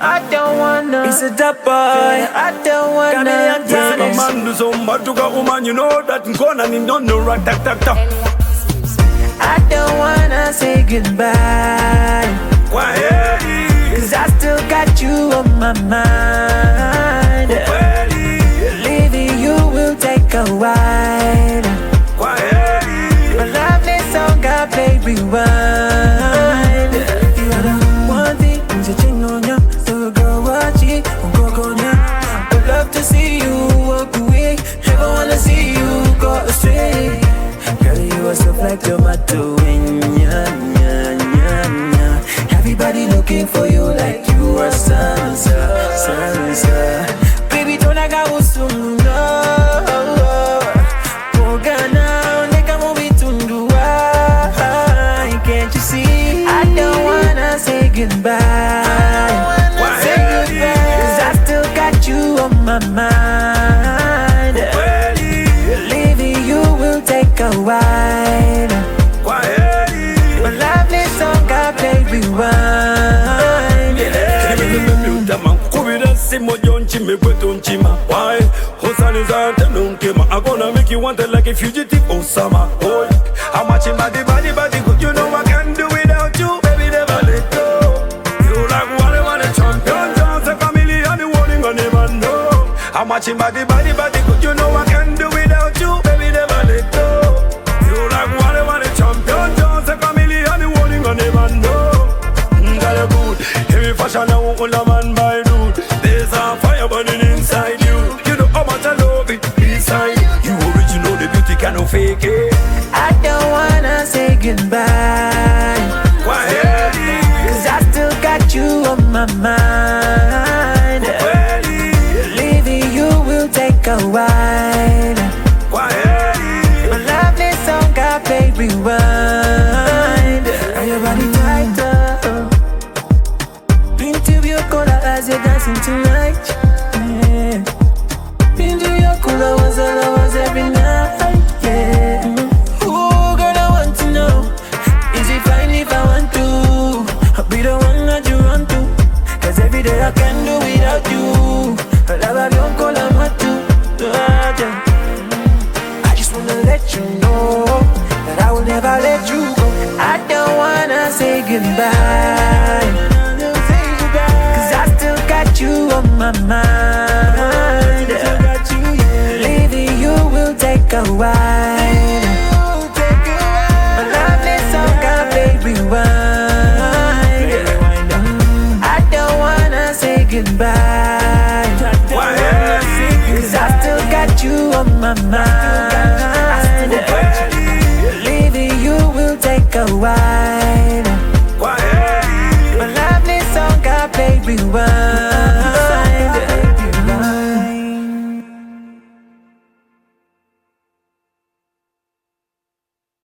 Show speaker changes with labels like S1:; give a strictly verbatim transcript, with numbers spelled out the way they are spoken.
S1: I don't wanna.
S2: It's a dap boy.
S1: I don't wanna.
S3: Yes, my man do some matuka woman, you know that Nkona ni no no rat tak tak tak.
S1: I don't wanna say goodbye.
S3: Why?
S1: Cause I still got you on my mind. Leaving you will take a while. My lovely song got baby rewind. You are the one thing to change on ya. So go watch it, go go now. Would love to see you walk away. Never wanna see you go astray. Girl, you are so like tomato. Nya, nya, nya, nya. Everybody looking for you like you are Sansa, Sansa. Baby, don't I got usum no. Pogana, neka mobi tundua. Can't you see? I don't wanna say goodbye. Say goodbye. Cause I still got you on my mind. Leaving you will take a while. My lovely song got baby rewind.
S3: Why? I'm gonna make you want it like a fugitive Osama. Oh, how much in body, body, body good? You know I can't do without you, baby, never let go. You like what I want, a champion, dance a chameleon, the warning on him and know. How much in body, body, body good? You know I can't do without you, baby, never let go. You like what I want, a champion, dance a chameleon, the warning on him and know. Got a good, heavy fashion, I won't hold a man by dude. There's a fire burning inside you. You know how much I love it inside. You original, the beauty cannot fake it.
S1: I don't wanna say goodbye.
S3: Why?
S1: Cause I still got you on my mind. Leaving you will take a while.
S3: Why?
S1: My lovely song got baby rewind. Are your body tighter? Into your color as you're dancing tonight. Yeah. Into your color was all I was every night. Yeah. Ooh, girl, I want to know, is it fine if I want to? I'll be the one that you run to. Cause every day I can't do without you. I don't call I'm hot too. I just wanna let you know that I will never let you go. I don't wanna say goodbye. Cause I still got you on my mind. Leaving you will take a while. My lovely song got baby rewind. I don't wanna say goodbye. Cause I still got you on my mind. Leaving you will take a while.